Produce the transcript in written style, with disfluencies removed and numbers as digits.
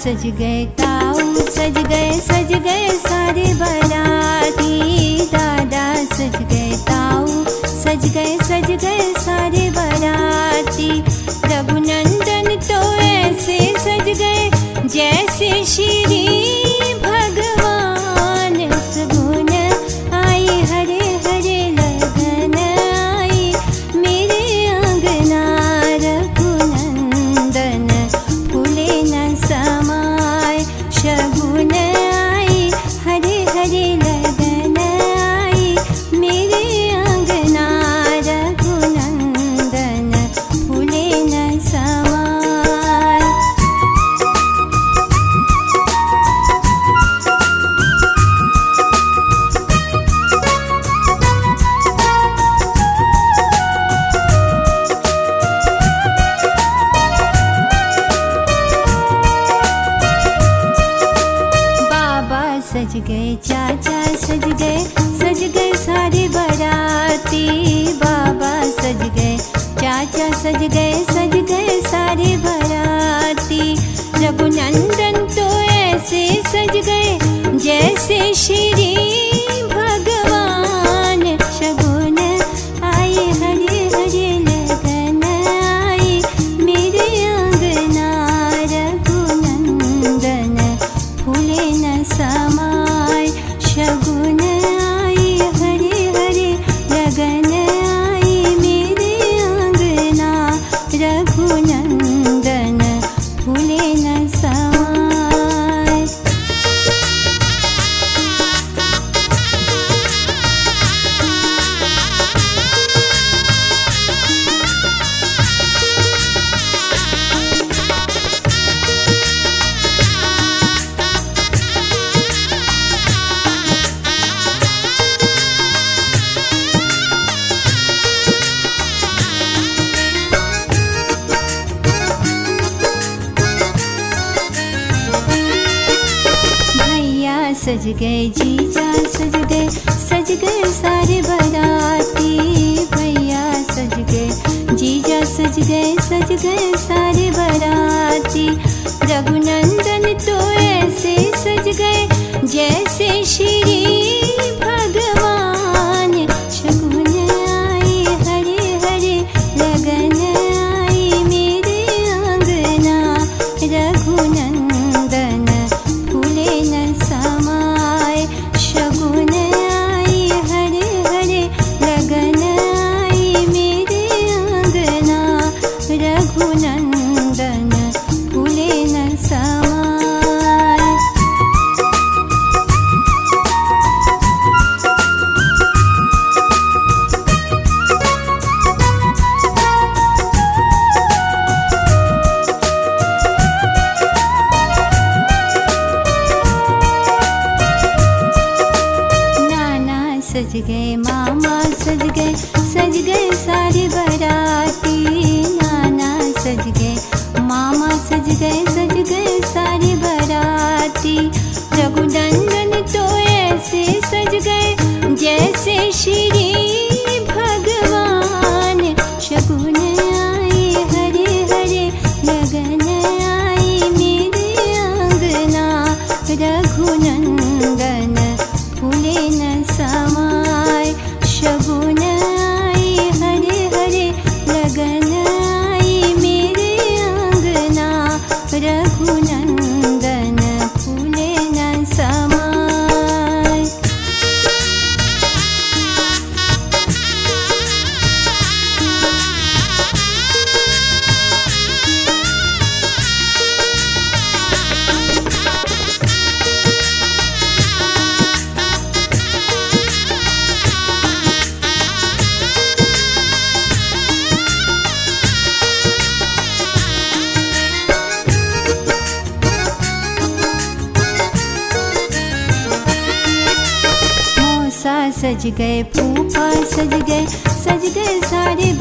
सज गए ताऊ सज गए सारे बाराती। दादा सज गए ताऊ सज गए सारे बाराती। रघुनंदन तो ऐसे सज गए जैसे श्री भगवान। सगुन आई हरे हरे लगन आई मेरे अंगना। रघुनंदन फूले न समाए शगुन आई हरे हरे लगन आई मेरे अंगना। रघुनंदन फूले न समाए। सज गए चाचा सज गए सारे बाराती। बाबा सज गए चाचा सज गए सारे बाराती। रघुनंदन तो ऐसे सज गए जैसे श्री भगवान। शगुन आई हरे हरे लगन आई मेरे अंगना। रघुनंदन फूले न समाए शगुन आई हरे हरे लगन आई मेरे अंगना। रघुनंदन फूले न समाए। सज गए जीजा सज गए सारे बाराती। भैया सज गए जीजा सज गए सारे बाराती। रघुनंदन तो ऐसे सज गए जैसे श्री भगवान। शगुन आई हरे हरे लगन आई मेरे अंगना। रघुनंदन फूले न समाए शगुन आई हरे हरे लगन आई मेरे अंगना। रघुनंदन फूले न समाए। सज गए मामा सज गए सारे बाराती। नाना सज गए मामा सज गए सारे बाराती। रघुनंदन तो ऐसे सज गए जैसे श्री भगवान। शगुन आई हरे हरे लगन आई मेरे अंगना। रघुनंदन फूले न समाए शगुन आई हरे हरे लगन आई मेरे अंगना। रघुनंदन फूले न समाए। सज गए फूफा सज गए सारे